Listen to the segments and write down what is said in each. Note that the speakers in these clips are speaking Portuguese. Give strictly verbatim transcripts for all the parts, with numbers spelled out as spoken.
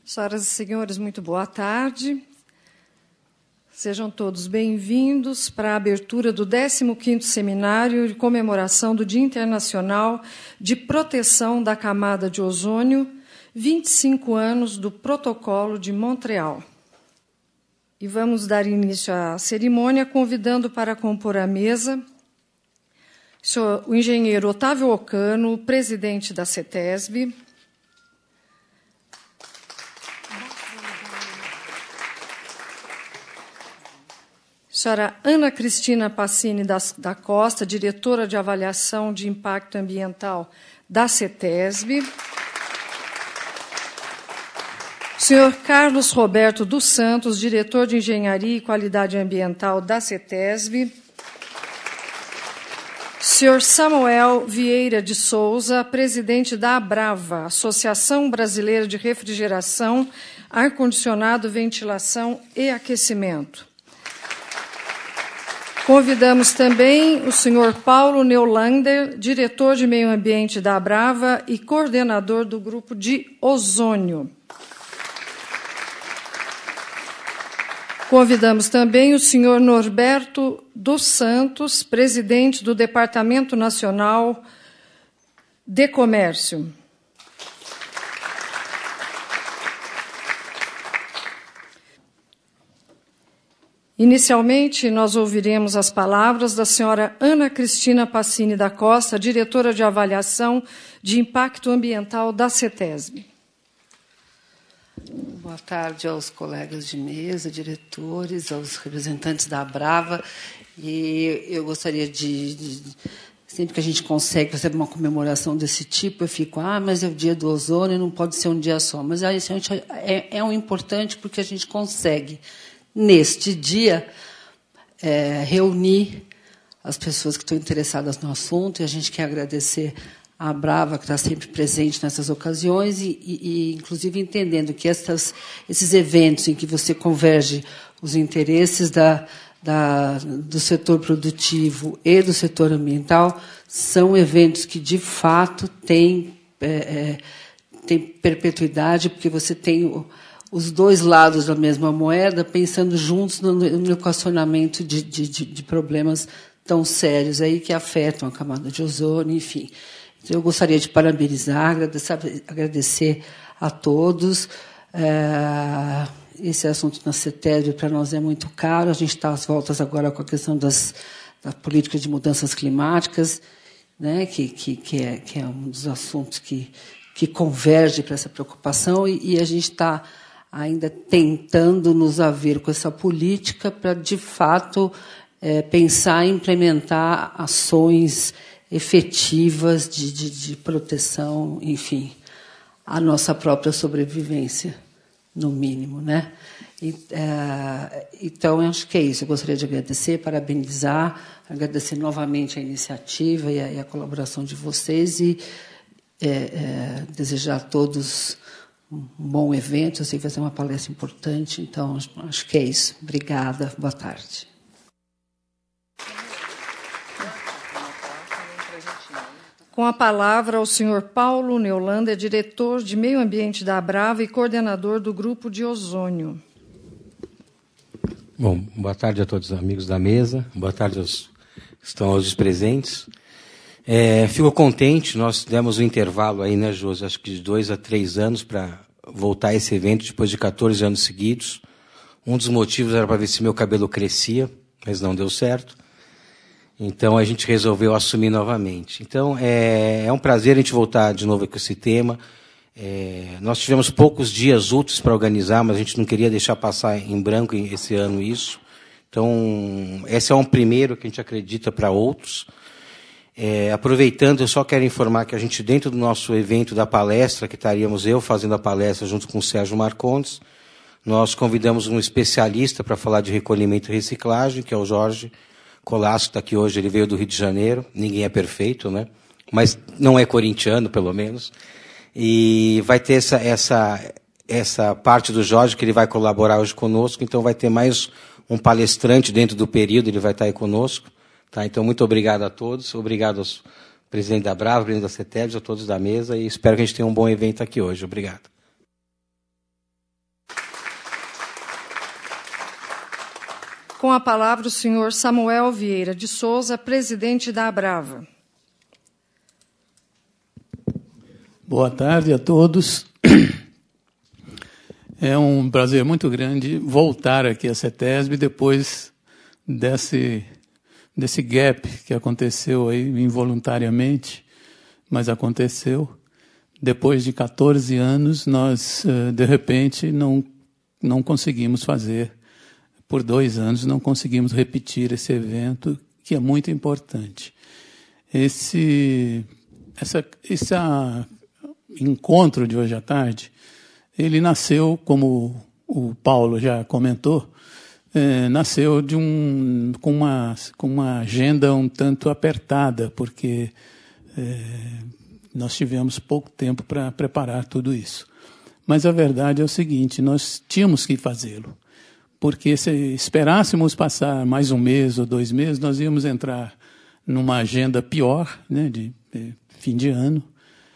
Senhoras e senhores, muito boa tarde. Sejam todos bem-vindos para a abertura do décimo quinto Seminário de Comemoração do Dia Internacional de Proteção da Camada de Ozônio, vinte e cinco anos do Protocolo de Montreal. E vamos dar início à cerimônia convidando para compor a mesa o engenheiro Otávio Ocano, presidente da CETESB, senhora Ana Cristina Passini da Costa, diretora de Avaliação de Impacto Ambiental da CETESB, senhor Carlos Roberto dos Santos, diretor de Engenharia e Qualidade Ambiental da CETESB, senhor Samuel Vieira de Souza, presidente da Abrava, Associação Brasileira de Refrigeração, Ar-Condicionado, Ventilação e Aquecimento. Convidamos também o senhor Paulo Neulander, diretor de Meio Ambiente da Abrava e coordenador do Grupo de Ozônio. Convidamos também o senhor Norberto dos Santos, presidente do Departamento Nacional de Comércio. Inicialmente, nós ouviremos as palavras da senhora Ana Cristina Passini da Costa, diretora de Avaliação de Impacto Ambiental da CETESB. Boa tarde aos colegas de mesa, diretores, aos representantes da Abrava. E eu gostaria de, de sempre que a gente consegue fazer uma comemoração desse tipo, eu fico, ah, mas é o dia do ozônio, não pode ser um dia só. Mas aí, é, é um importante porque a gente consegue, neste dia, é, reunir as pessoas que estão interessadas no assunto, e a gente quer agradecer a Abrava, que está sempre presente nessas ocasiões, e, e, e inclusive entendendo que essas, esses eventos em que você converge os interesses da, da, do setor produtivo e do setor ambiental são eventos que, de fato, têm, é, é, têm perpetuidade, porque você tem o, os dois lados da mesma moeda pensando juntos no, no equacionamento de, de, de problemas tão sérios aí que afetam a camada de ozônio, enfim. Eu gostaria de parabenizar, agradecer, agradecer a todos. É, esse assunto na CETESB para nós é muito caro. A gente está às voltas agora com a questão das, da política de mudanças climáticas, né, que, que, que, é, que é um dos assuntos que, que converge para essa preocupação, e, e a gente está ainda tentando nos haver com essa política para, de fato, é, pensar e implementar ações efetivas de, de, de proteção, enfim, à nossa própria sobrevivência, no mínimo, né? E, é, então, eu acho que é isso. Eu gostaria de agradecer, parabenizar, agradecer novamente a iniciativa e a, e a colaboração de vocês e é, é, desejar a todos um bom evento. Eu sei que vai ser uma palestra importante, então, acho que é isso. Obrigada, boa tarde. Com a palavra, o senhor Paulo Neulander, diretor de Meio Ambiente da Abrava e coordenador do Grupo de Ozônio. Bom, boa tarde a todos os amigos da mesa, boa tarde aos que estão aos presentes. É, fico contente, nós demos um intervalo aí, né, Josi, acho que de dois a três anos para voltar a esse evento depois de quatorze anos seguidos. Um dos motivos era para ver se meu cabelo crescia, mas não deu certo. Então, a gente resolveu assumir novamente. Então, é, é um prazer a gente voltar de novo com esse tema. É, nós tivemos poucos dias úteis para organizar, mas a gente não queria deixar passar em branco esse ano isso. Então, esse é um primeiro que a gente acredita para outros. É, aproveitando, eu só quero informar que a gente, dentro do nosso evento da palestra, que estaríamos eu fazendo a palestra junto com o Sérgio Marcondes, nós convidamos um especialista para falar de recolhimento e reciclagem, que é o Jorge Colasso, está aqui hoje, ele veio do Rio de Janeiro, ninguém é perfeito, né? Mas não é corintiano, pelo menos. E vai ter essa, essa, essa parte do Jorge, que ele vai colaborar hoje conosco, então vai ter mais um palestrante dentro do período, ele vai estar aí conosco. Tá? Então, muito obrigado a todos, obrigado aos presidente da Abrava, presidente da CETESB, a todos da mesa, e espero que a gente tenha um bom evento aqui hoje. Obrigado. Com a palavra o senhor Samuel Vieira de Souza, presidente da Abrava. Boa tarde a todos. É um prazer muito grande voltar aqui à CETESB depois desse, desse gap que aconteceu aí involuntariamente, mas aconteceu. Depois de quatorze anos, nós, de repente, não, não conseguimos fazer. Por dois anos, não conseguimos repetir esse evento, que é muito importante. Esse, essa, esse encontro de hoje à tarde, ele nasceu, como o Paulo já comentou, é, nasceu de um, com, uma, com uma agenda um tanto apertada, porque é, nós tivemos pouco tempo para preparar tudo isso. Mas a verdade é o seguinte, nós tínhamos que fazê-lo, porque se esperássemos passar mais um mês ou dois meses, nós íamos entrar numa agenda pior, né, de, de fim de ano,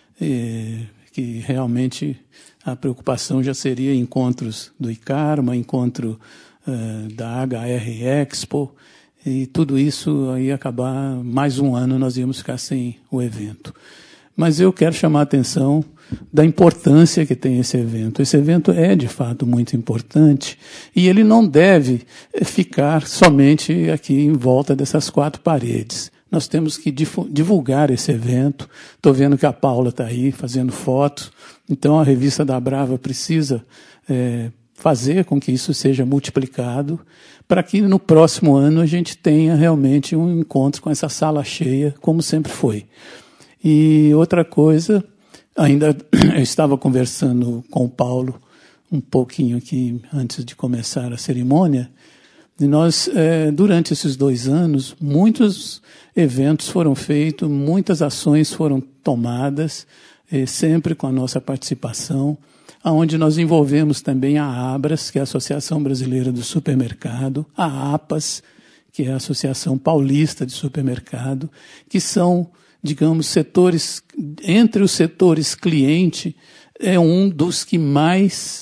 e, que realmente a preocupação já seria encontros do ICARMA, encontro uh, da H R Expo, e tudo isso ia acabar, mais um ano nós íamos ficar sem o evento. Mas eu quero chamar a atenção da importância que tem esse evento. Esse evento é, de fato, muito importante, e ele não deve ficar somente aqui em volta dessas quatro paredes. Nós temos que divulgar esse evento. Estou vendo que a Paula está aí fazendo fotos. Então, a revista da Abrava precisa é, fazer com que isso seja multiplicado para que no próximo ano a gente tenha realmente um encontro com essa sala cheia, como sempre foi. E outra coisa, ainda eu estava conversando com o Paulo um pouquinho aqui antes de começar a cerimônia. E nós, é, durante esses dois anos, muitos eventos foram feitos, muitas ações foram tomadas, é, sempre com a nossa participação, onde nós envolvemos também a ABRAS, que é a Associação Brasileira do Supermercado, a APAS, que é a Associação Paulista de Supermercado, que são, digamos, setores, entre os setores cliente, é um dos que mais,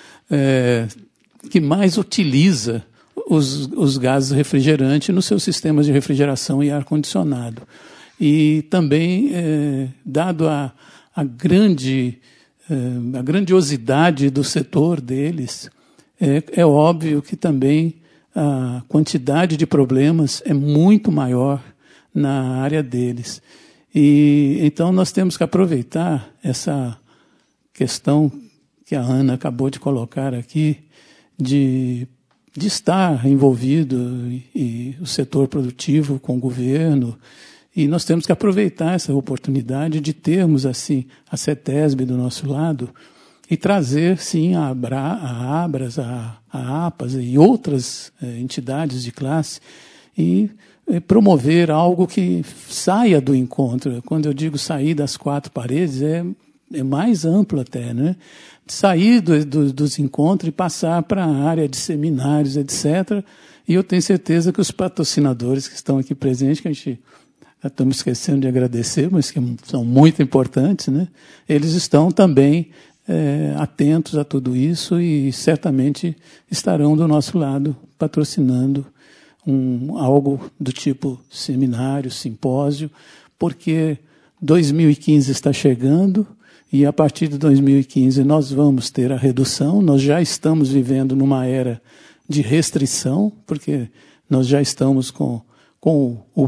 é, que mais utiliza Os, os gases refrigerantes nos seus sistemas de refrigeração e ar-condicionado. E também, é, dado a, a, grande, é, a grandiosidade do setor deles, é, é óbvio que também a quantidade de problemas é muito maior na área deles. E, então, nós temos que aproveitar essa questão que a Ana acabou de colocar aqui, de de estar envolvido e, e o setor produtivo com o governo, e nós temos que aproveitar essa oportunidade de termos assim a CETESB do nosso lado e trazer sim a, Abra, a Abras, a, a APAS e outras eh, entidades de classe e eh, promover algo que saia do encontro. Quando eu digo sair das quatro paredes, é, é mais amplo até, né? Sair do, do, dos encontros e passar para a área de seminários, etcétera. E eu tenho certeza que os patrocinadores que estão aqui presentes, que a gente estamos esquecendo de agradecer, mas que são muito importantes, né? Eles estão também é, atentos a tudo isso e certamente estarão do nosso lado patrocinando um, algo do tipo seminário, simpósio, porque dois mil e quinze está chegando. E a partir de dois mil e quinze nós vamos ter a redução, nós já estamos vivendo numa era de restrição, porque nós já estamos com, com o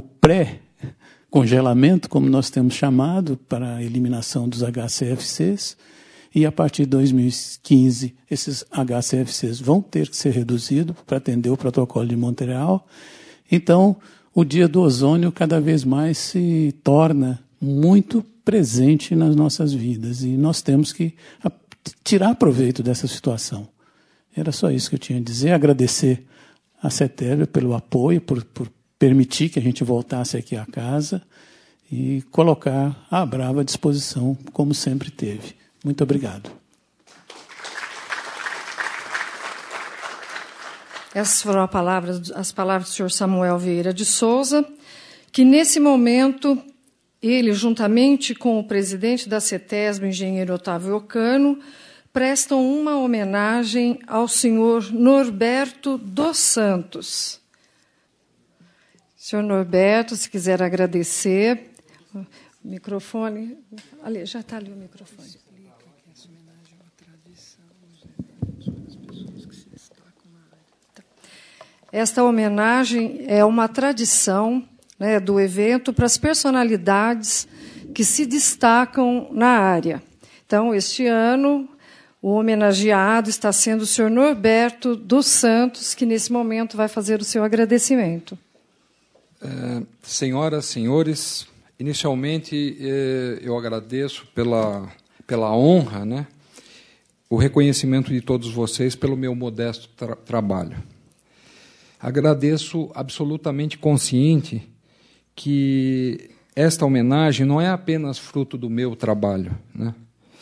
pré-congelamento, como nós temos chamado, para a eliminação dos H C F Cs, e a partir de dois mil e quinze esses H C F Cs vão ter que ser reduzidos para atender o protocolo de Montreal. Então, o Dia do Ozônio cada vez mais se torna muito presente nas nossas vidas, e nós temos que tirar proveito dessa situação. Era só isso que eu tinha a dizer, agradecer a CETESB pelo apoio, por, por permitir que a gente voltasse aqui à casa e colocar a Abrava à disposição, como sempre teve. Muito obrigado. Essas foram a palavra, as palavras do senhor Samuel Vieira de Souza, que nesse momento ele, juntamente com o presidente da CETESB, o engenheiro Otávio Ocano, prestam uma homenagem ao senhor Norberto dos Santos. Senhor Norberto, se quiser agradecer. O microfone. Ali, já está ali o microfone. Esta homenagem é uma tradição, né, do evento para as personalidades que se destacam na área. Então, este ano, o homenageado está sendo o senhor Norberto dos Santos, que, nesse momento, vai fazer o seu agradecimento. É, senhoras, senhores, inicialmente, eh, eu agradeço pela, pela honra, né, o reconhecimento de todos vocês pelo meu modesto tra trabalho. Agradeço absolutamente consciente que esta homenagem não é apenas fruto do meu trabalho, né,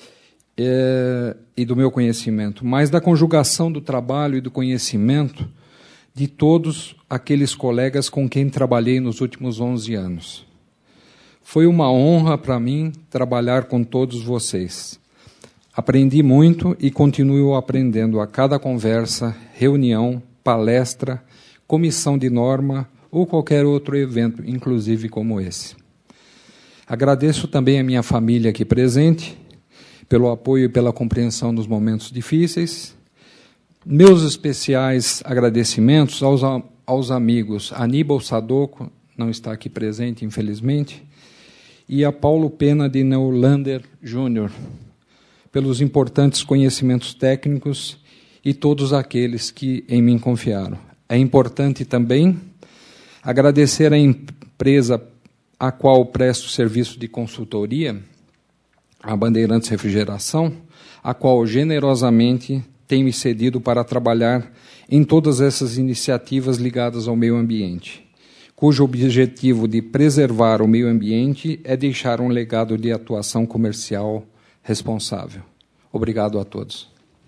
é, e do meu conhecimento, mas da conjugação do trabalho e do conhecimento de todos aqueles colegas com quem trabalhei nos últimos onze anos. Foi uma honra para mim trabalhar com todos vocês. Aprendi muito e continuo aprendendo a cada conversa, reunião, palestra, comissão de norma ou qualquer outro evento, inclusive como esse. Agradeço também a minha família aqui presente, pelo apoio e pela compreensão nos momentos difíceis. Meus especiais agradecimentos aos, aos amigos Aníbal Sadoco, não está aqui presente, infelizmente, e a Paulo Pena de Neulander Júnior, pelos importantes conhecimentos técnicos e todos aqueles que em mim confiaram. É importante também agradecer à empresa a qual presto serviço de consultoria, a Bandeirantes Refrigeração, a qual generosamente tem me cedido para trabalhar em todas essas iniciativas ligadas ao meio ambiente, cujo objetivo de preservar o meio ambiente é deixar um legado de atuação comercial responsável. Obrigado a todos.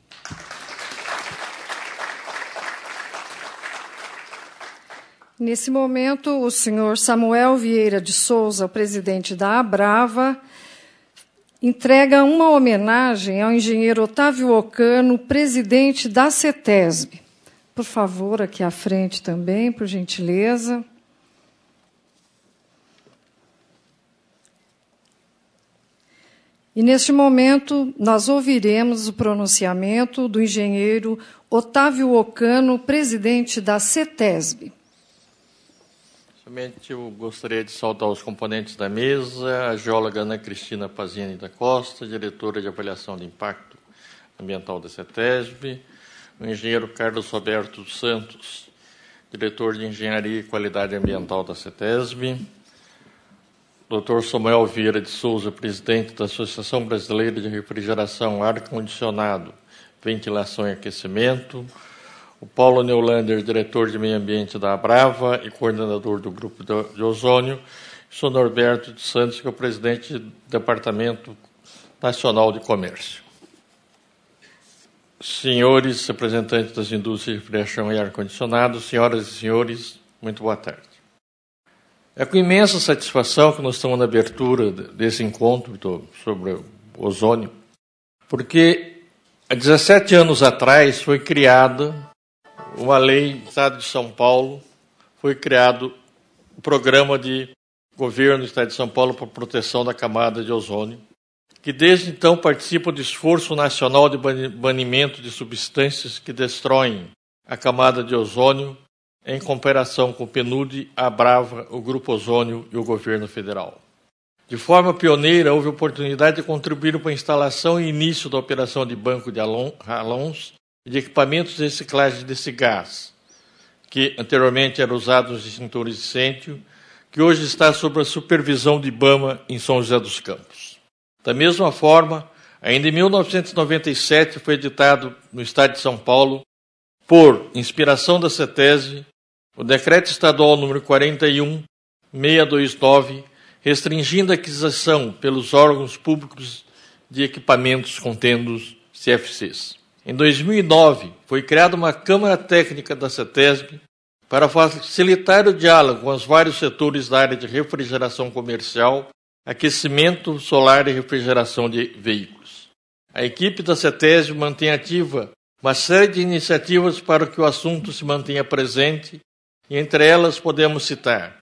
Nesse momento, o senhor Samuel Vieira de Souza, o presidente da Abrava, entrega uma homenagem ao engenheiro Otávio Ocano, presidente da CETESB. Por favor, aqui à frente também, por gentileza. E, neste momento, nós ouviremos o pronunciamento do engenheiro Otávio Ocano, presidente da CETESB. Somente eu gostaria de saudar os componentes da mesa, a geóloga Ana Cristina Pazini da Costa, diretora de avaliação de impacto ambiental da CETESB, o engenheiro Carlos Roberto Santos, diretor de engenharia e qualidade ambiental da CETESB, doutor Samuel Vieira de Souza, presidente da Associação Brasileira de Refrigeração, Ar-Condicionado, Ventilação e Aquecimento, o Paulo Neulander, diretor de meio ambiente da Abrava e coordenador do grupo de ozônio, e o senhor Norberto de Santos, que é o presidente do Departamento Nacional de Comércio. Senhores representantes das indústrias de refrigeração e ar-condicionado, senhoras e senhores, muito boa tarde. É com imensa satisfação que nós estamos na abertura desse encontro sobre o ozônio, porque há dezessete anos atrás foi criada uma lei no Estado de São Paulo, foi criado o programa de governo do Estado de São Paulo para proteção da camada de ozônio, que desde então participa do esforço nacional de banimento de substâncias que destroem a camada de ozônio, em comparação com o PNUD, a Abrava, o Grupo Ozônio e o governo federal. De forma pioneira, houve oportunidade de contribuir para a instalação e início da operação de banco de halons e de equipamentos de reciclagem desse gás, que anteriormente era usado nos extintores de incêndio, que hoje está sob a supervisão de IBAMA em São José dos Campos. Da mesma forma, ainda em mil novecentos e noventa e sete foi editado no Estado de São Paulo, por inspiração da CETESB, o Decreto Estadual número quarenta e um, seiscentos e vinte e nove, restringindo a aquisição pelos órgãos públicos de equipamentos contendo C F Cs. Em dois mil e nove, foi criada uma Câmara Técnica da CETESB para facilitar o diálogo com os vários setores da área de refrigeração comercial, aquecimento solar e refrigeração de veículos. A equipe da CETESB mantém ativa uma série de iniciativas para que o assunto se mantenha presente, e entre elas podemos citar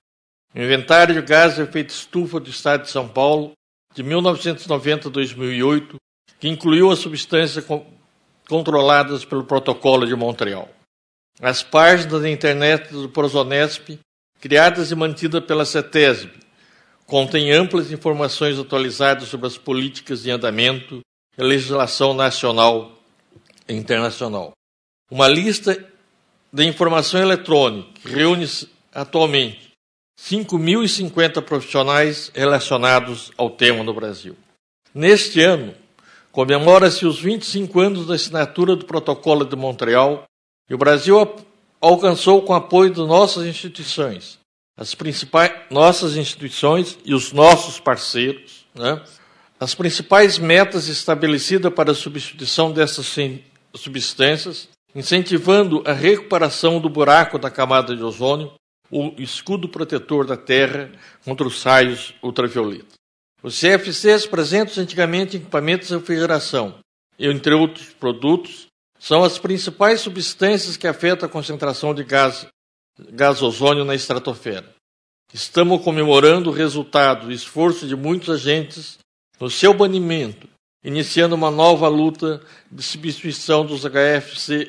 Inventário de Gases de Efeito Estufa do Estado de São Paulo, de mil novecentos e noventa a dois mil e oito, que incluiu as substâncias co- controladas pelo Protocolo de Montreal. As páginas da internet do Prosonesp, criadas e mantidas pela CETESB, contêm amplas informações atualizadas sobre as políticas em andamento e a legislação nacional e internacional. Uma lista de informação eletrônica que reúne atualmente cinco mil e cinquenta profissionais relacionados ao tema no Brasil. Neste ano, comemora-se os vinte e cinco anos da assinatura do Protocolo de Montreal e o Brasil alcançou, com apoio de nossas instituições, as principais nossas instituições e os nossos parceiros, né, as principais metas estabelecidas para a substituição dessas substâncias, incentivando a recuperação do buraco da camada de ozônio, o escudo protetor da Terra contra os raios ultravioletas. Os C F Cs presentes antigamente em equipamentos de refrigeração, entre outros produtos, são as principais substâncias que afetam a concentração de gás, gás ozônio na estratosfera. Estamos comemorando o resultado do esforço de muitos agentes no seu banimento, iniciando uma nova luta de substituição dos H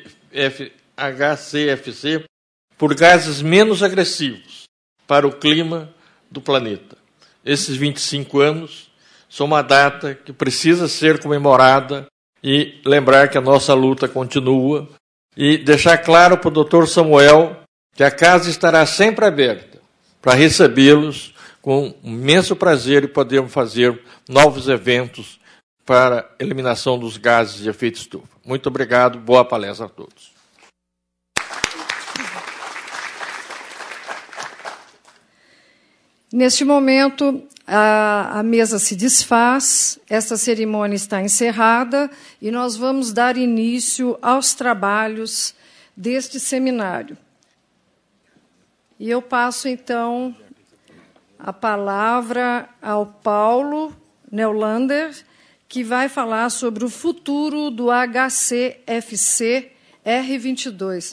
C F C por gases menos agressivos para o clima do planeta. Esses vinte e cinco anos são uma data que precisa ser comemorada e lembrar que a nossa luta continua e deixar claro para o doutor Samuel que a casa estará sempre aberta para recebê-los com imenso prazer e podermos fazer novos eventos para a eliminação dos gases de efeito estufa. Muito obrigado, boa palestra a todos. Neste momento, a, a mesa se desfaz, esta cerimônia está encerrada e nós vamos dar início aos trabalhos deste seminário. E eu passo, então, a palavra ao Paulo Neulander, que vai falar sobre o futuro do H C F C R vinte e dois.